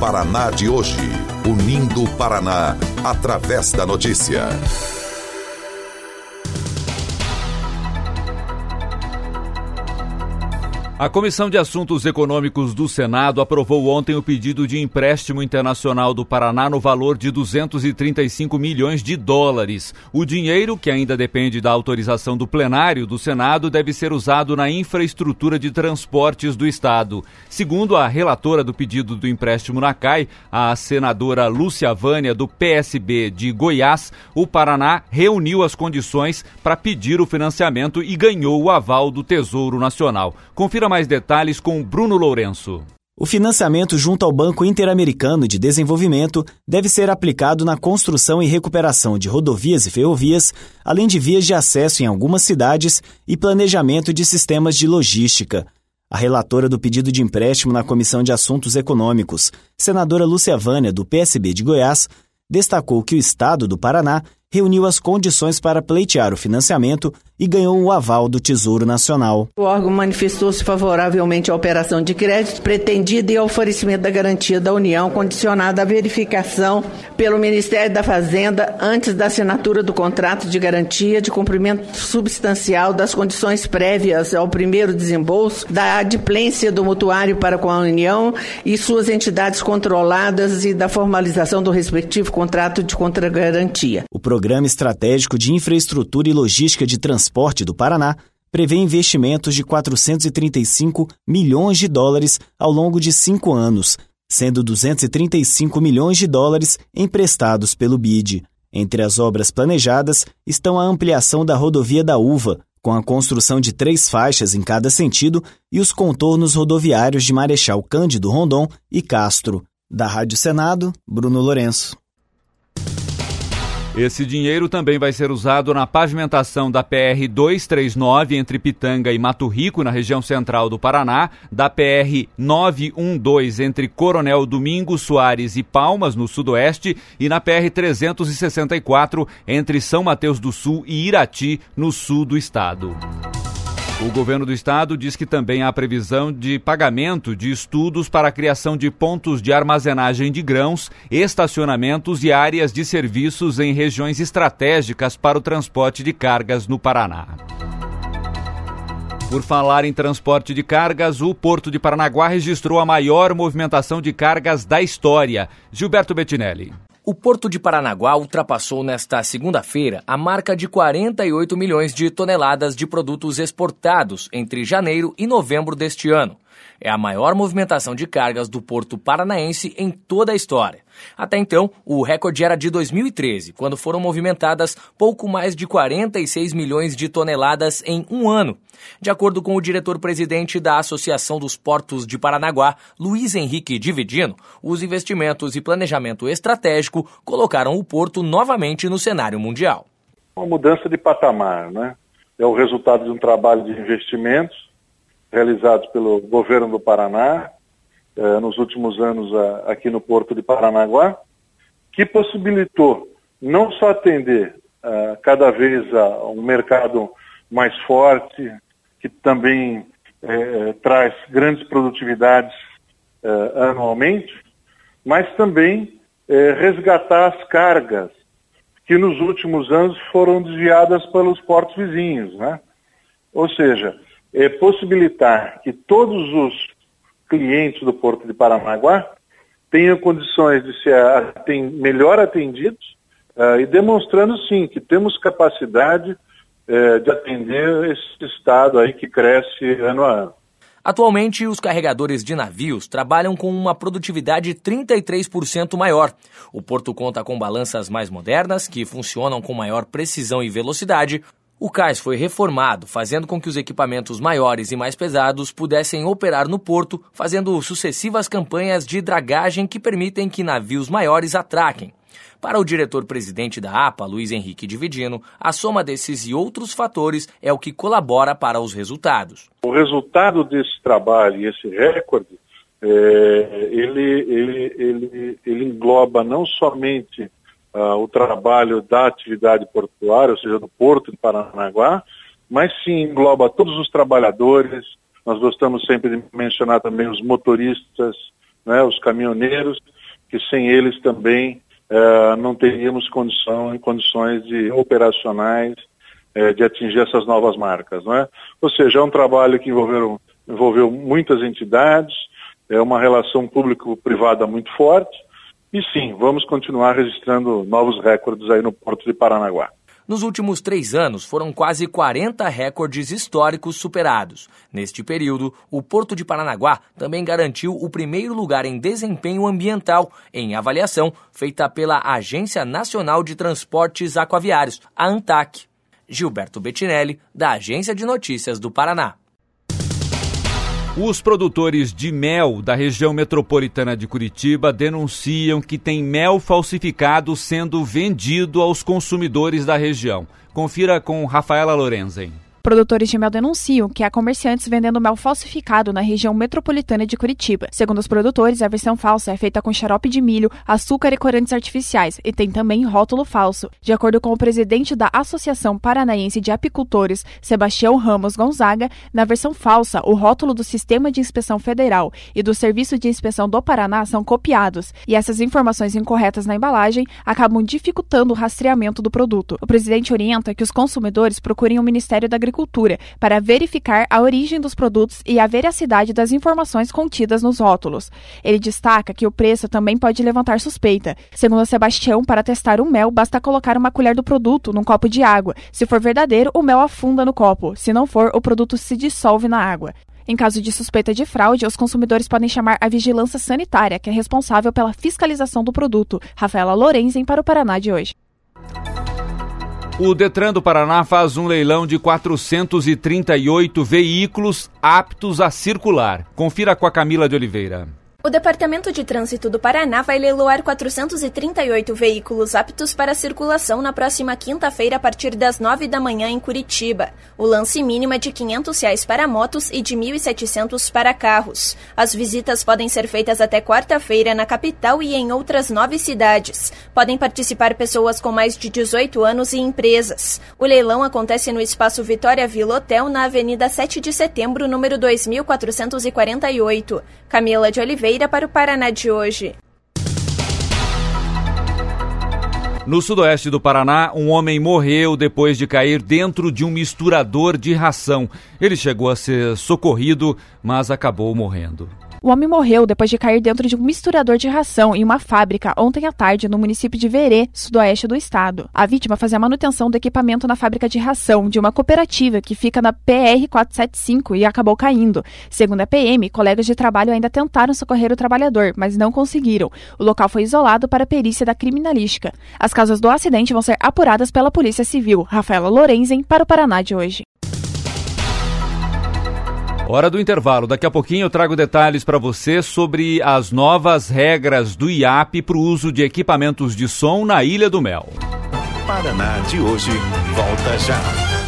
Paraná de hoje. Unindo o Paraná, através da notícia. A Comissão de Assuntos Econômicos do Senado aprovou ontem o pedido de empréstimo internacional do Paraná no valor de 235 milhões de dólares. O dinheiro, que ainda depende da autorização do plenário do Senado, deve ser usado na infraestrutura de transportes do Estado. Segundo a relatora do pedido do empréstimo na CAI, a senadora Lúcia Vânia, do PSB de Goiás, o Paraná reuniu as condições para pedir o financiamento e ganhou o aval do Tesouro Nacional. Confira mais detalhes com Bruno Lourenço. O financiamento junto ao Banco Interamericano de Desenvolvimento deve ser aplicado na construção e recuperação de rodovias e ferrovias, além de vias de acesso em algumas cidades e planejamento de sistemas de logística. A relatora do pedido de empréstimo na Comissão de Assuntos Econômicos, senadora Lúcia Vânia, do PSB de Goiás, destacou que o Estado do Paraná reuniu as condições para pleitear o financiamento e ganhou o aval do Tesouro Nacional. O órgão manifestou-se favoravelmente à operação de crédito pretendida e ao oferecimento da garantia da União, condicionada à verificação pelo Ministério da Fazenda antes da assinatura do contrato de garantia de cumprimento substancial das condições prévias ao primeiro desembolso, da adimplência do mutuário para com a União e suas entidades controladas e da formalização do respectivo contrato de contragarantia. O Programa Estratégico de Infraestrutura e Logística de Transporte do Paraná prevê investimentos de 435 milhões de dólares ao longo de 5 anos, sendo 235 milhões de dólares emprestados pelo BID. Entre as obras planejadas estão a ampliação da rodovia da Uva, com a construção de 3 faixas em cada sentido, e os contornos rodoviários de Marechal Cândido Rondon e Castro. Da Rádio Senado, Bruno Lourenço. Esse dinheiro também vai ser usado na pavimentação da PR-239 entre Pitanga e Mato Rico, na região central do Paraná, da PR-912 entre Coronel Domingos Soares e Palmas, no sudoeste, e na PR-364 entre São Mateus do Sul e Irati, no sul do estado. O governo do estado diz que também há previsão de pagamento de estudos para a criação de pontos de armazenagem de grãos, estacionamentos e áreas de serviços em regiões estratégicas para o transporte de cargas no Paraná. Por falar em transporte de cargas, o Porto de Paranaguá registrou a maior movimentação de cargas da história. Gilberto Bettinelli. O Porto de Paranaguá ultrapassou nesta segunda-feira a marca de 48 milhões de toneladas de produtos exportados entre janeiro e novembro deste ano. É a maior movimentação de cargas do porto paranaense em toda a história. Até então, o recorde era de 2013, quando foram movimentadas pouco mais de 46 milhões de toneladas em um ano. De acordo com o diretor-presidente da Associação dos Portos de Paranaguá, Luiz Henrique Dividino, os investimentos e planejamento estratégico colocaram o porto novamente no cenário mundial. Uma mudança de patamar, né? É o resultado de um trabalho de investimentos realizados pelo governo do Paraná nos últimos anos aqui no Porto de Paranaguá, que possibilitou não só atender cada vez a um mercado mais forte, que também traz grandes produtividades anualmente, mas também resgatar as cargas que nos últimos anos foram desviadas pelos portos vizinhos, né? Ou seja, possibilitar que todos os clientes do Porto de Paranaguá tenham condições de ser melhor atendidos e demonstrando, sim, que temos capacidade de atender esse estado aí que cresce ano a ano. Atualmente, os carregadores de navios trabalham com uma produtividade 33% maior. O porto conta com balanças mais modernas, que funcionam com maior precisão e velocidade. O cais foi reformado, fazendo com que os equipamentos maiores e mais pesados pudessem operar no porto, fazendo sucessivas campanhas de dragagem que permitem que navios maiores atraquem. Para o diretor-presidente da APA, Luiz Henrique Dividino, a soma desses e outros fatores é o que colabora para os resultados. O resultado desse trabalho e esse recorde, ele engloba não somente o trabalho da atividade portuária, ou seja, do Porto de Paranaguá, mas sim engloba todos os trabalhadores. Nós gostamos sempre de mencionar também os motoristas, né, os caminhoneiros, que sem eles também não teríamos condições operacionais de atingir essas novas marcas, né? Ou seja, é um trabalho que envolveu muitas entidades, é uma relação público-privada muito forte, e sim, vamos continuar registrando novos recordes aí no Porto de Paranaguá. Nos últimos 3 anos, foram quase 40 recordes históricos superados. Neste período, o Porto de Paranaguá também garantiu o primeiro lugar em desempenho ambiental, em avaliação feita pela Agência Nacional de Transportes Aquaviários, a ANTAQ. Gilberto Bettinelli, da Agência de Notícias do Paraná. Os produtores de mel da região metropolitana de Curitiba denunciam que tem mel falsificado sendo vendido aos consumidores da região. Confira com Rafaela Lorenzen. Produtores de mel denunciam que há comerciantes vendendo mel falsificado na região metropolitana de Curitiba. Segundo os produtores, a versão falsa é feita com xarope de milho, açúcar e corantes artificiais e tem também rótulo falso. De acordo com o presidente da Associação Paranaense de Apicultores, Sebastião Ramos Gonzaga, na versão falsa, o rótulo do Sistema de Inspeção Federal e do Serviço de Inspeção do Paraná são copiados, e essas informações incorretas na embalagem acabam dificultando o rastreamento do produto. O presidente orienta que os consumidores procurem o Ministério da Agricultura para verificar a origem dos produtos e a veracidade das informações contidas nos rótulos. Ele destaca que o preço também pode levantar suspeita. Segundo Sebastião, para testar o mel, basta colocar uma colher do produto num copo de água. Se for verdadeiro, o mel afunda no copo. Se não for, o produto se dissolve na água. Em caso de suspeita de fraude, os consumidores podem chamar a Vigilância Sanitária, que é responsável pela fiscalização do produto. Rafaela Lorenzen para o Paraná de hoje. O Detran do Paraná faz um leilão de 438 veículos aptos a circular. Confira com a Camila de Oliveira. O Departamento de Trânsito do Paraná vai leiloar 438 veículos aptos para circulação na próxima quinta-feira a partir das 9 da manhã em Curitiba. O lance mínimo é de R$ 500 para motos e de R$ 1.700 para carros. As visitas podem ser feitas até quarta-feira na capital e em outras 9 cidades. Podem participar pessoas com mais de 18 anos e empresas. O leilão acontece no Espaço Vitória Vila Hotel, na Avenida 7 de Setembro, número 2448. Camila de Oliveira para o Paraná de hoje. No sudoeste do Paraná, um homem morreu depois de cair dentro de um misturador de ração. Ele chegou a ser socorrido, mas acabou morrendo. O homem morreu depois de cair dentro de um misturador de ração em uma fábrica ontem à tarde no município de Verê, sudoeste do estado. A vítima fazia manutenção do equipamento na fábrica de ração de uma cooperativa que fica na PR-475 e acabou caindo. Segundo a PM, colegas de trabalho ainda tentaram socorrer o trabalhador, mas não conseguiram. O local foi isolado para a perícia da criminalística. As causas do acidente vão ser apuradas pela Polícia Civil. Rafaela Lorenzen para o Paraná de hoje. Hora do intervalo. Daqui a pouquinho eu trago detalhes para você sobre as novas regras do IAP para o uso de equipamentos de som na Ilha do Mel. Paraná de hoje volta já.